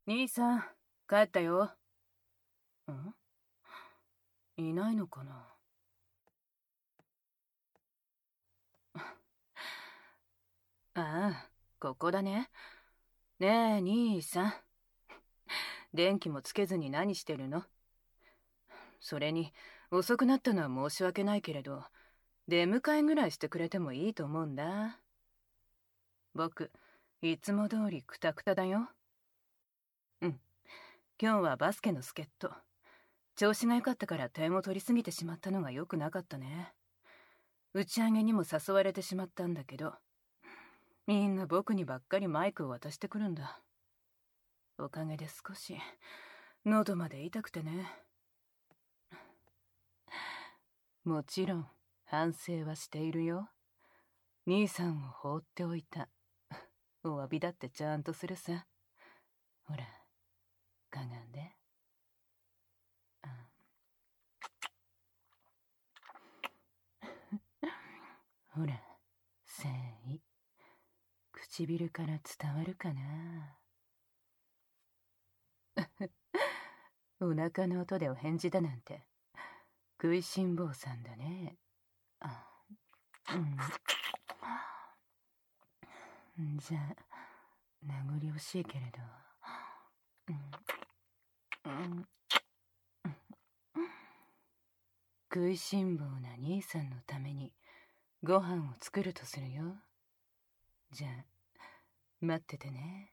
兄さん、帰ったよ。いないのかな。ああ、ここだね。ねえ、兄さん。電気もつけずに何してるの？それに、遅くなったのは申し訳ないけれど、出迎えぐらいしてくれてもいいと思うんだ。僕、いつも通りクタクタだよ。うん。今日はバスケの助っ人。調子が良かったから点を取りすぎてしまったのが良くなかったね。打ち上げにも誘われてしまったんだけど、みんな僕にばっかりマイクを渡してくるんだ。おかげで少し喉まで痛くてね。もちろん反省はしているよ。兄さんを放っておいた。お詫びだってちゃんとするさ。ほら、かがんで。ほら、誠意。唇から伝わるかな。お腹の音でお返事だなんて食いしん坊さんだね。じゃあ名残惜しいけれど、食いしん坊な兄さんのためにご飯を作るとするよ。じゃあ待っててね。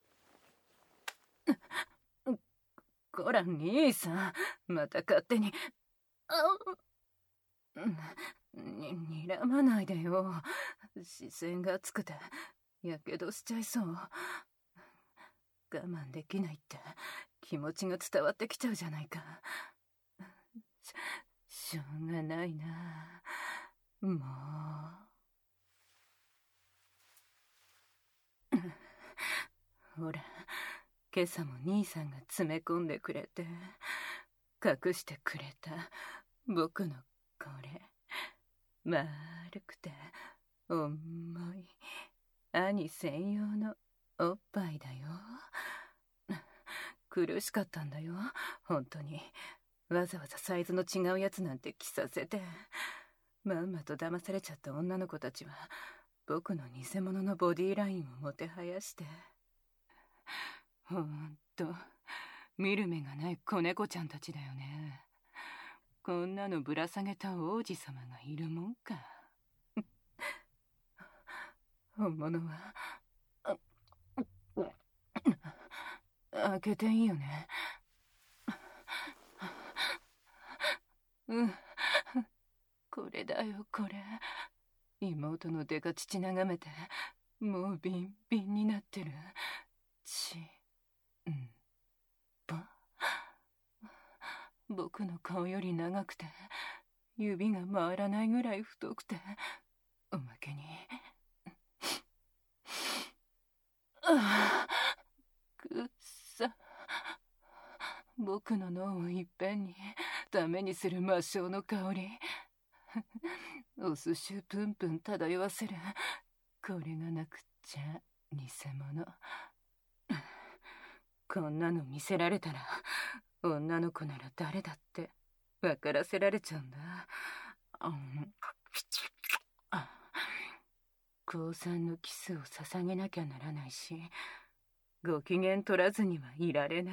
こら兄さん、また勝手に。睨まないでよ。視線が熱くてやけどしちゃいそう。我慢できないって気持ちが伝わってきちゃうじゃないか。しょうがないな。もうほら、今朝も兄さんが詰め込んでくれて隠してくれた僕のこれ、丸くて重い兄専用のおっぱいだよ。苦しかったんだよ、本当に。わざわざサイズの違うやつなんて着させて。まんまと騙されちゃった女の子たちは僕の偽物のボディーラインをもてはやして。ほんと見る目がない子猫ちゃんたちだよね。こんなのぶら下げた王子様がいるもんか。本物は開けていいよね。これだよ、これ。妹のデカ乳眺めてもうビンビンになってる。僕の顔より長くて指が回らないぐらい太くて、おまけにくっさ。僕の脳をいっぺんにダメにする魔性の香り。お寿司プンプン漂わせる。これがなくっちゃ偽物。こんなの見せられたら女の子なら誰だって分からせられちゃうんだ。高三のキスを捧げなきゃならないし、ご機嫌取らずにはいられない。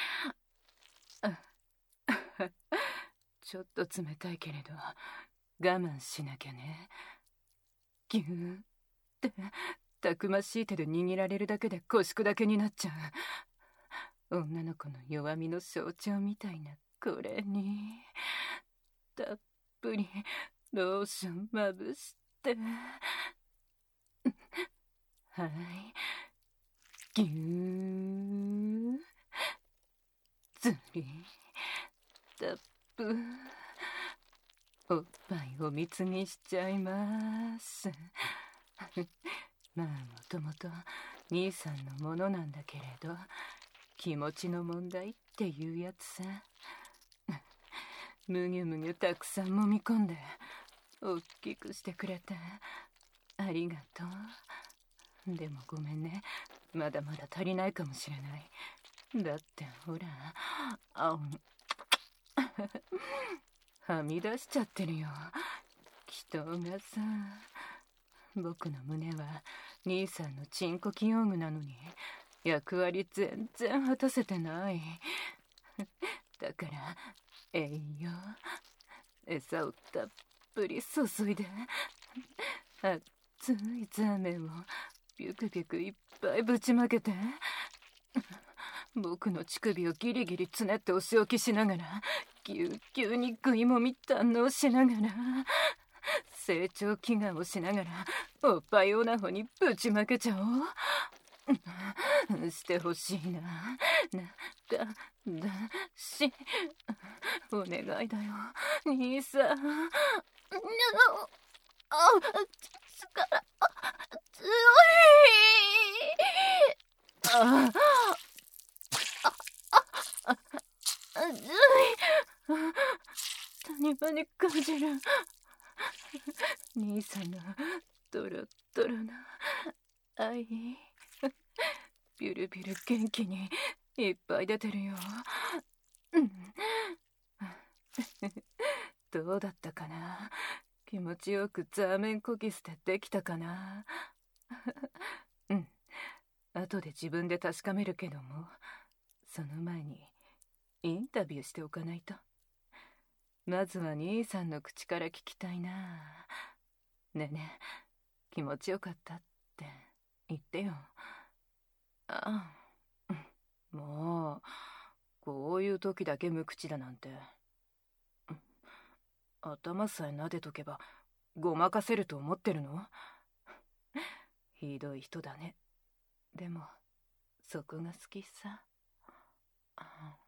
ちょっと冷たいけれど我慢しなきゃね。ぎゅーってたくましい手で握られるだけで腰砕けになっちゃう。女の子の弱みの象徴みたいなこれにたっぷりローションまぶして、はい、ぎゅー、ずりたっぷおっぱいを蜜にしちゃいます。まあもともと兄さんのものなんだけれど、気持ちの問題っていうやつさ。むぎゅむぎゅたくさん揉み込んで大きくしてくれてありがとう。でもごめんね、まだまだ足りないかもしれない。 だってほら、はみ出しちゃってるよ、祈祷がさ。僕の胸は兄さんのチンコキ用具なのに役割全然果たせてない。だから栄養、餌をたっぷり注いで、熱いザーメンをビュクビュクいっぱいぶちまけて、僕の乳首をギリギリつねってお仕置きしながら、ぎゅうぎゅうに食いもみ堪能しながら、成長祈願をしながらおっぱいオナホにぶちまけちゃおう。してほしいな。しお願いだよ兄さん。力強い。熱い。谷間に感じる兄さんのドロッドロな愛。ビュルビュル元気にいっぱい出てるよ。どうだったかな。気持ちよくザーメンコキスでできたかな。後で自分で確かめるけども、その前にインタビューしておかないと。まずは兄さんの口から聞きたいな。ねえねえ、気持ちよかったって言ってよ。もうこういう時だけ無口だなんて。頭さえ撫でとけばごまかせると思ってるの？ひどい人だね。でもそこが好きさ。